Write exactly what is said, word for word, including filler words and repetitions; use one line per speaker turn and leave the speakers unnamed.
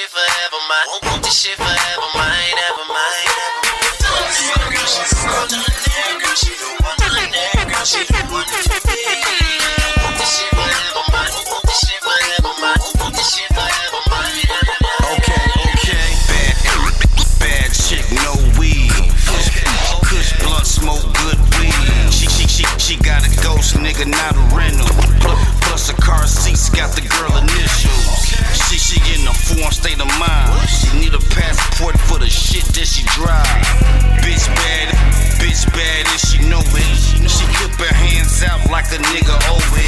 shit forever, mine. Won't want this shit forever, mine, ever mine, ever mine. Girl, she's a millionaire, girl, she the one millionaire, girl, she the one for me. Won't want this shit forever, mine. Won't want this shit forever, mine. Won't want this shit forever, mine, ever mine.
Okay, okay, bad, bad chick, no weed. Kush blunt, smoke good weed. She, she, she, she got a ghost, nigga, not a rental. Plus a car seats got the girl initials. She, she in a foreign state of mind. She need a passport for the shit that she drive. Bitch bad, bitch bad and she know it. She whip her hands out like a nigga over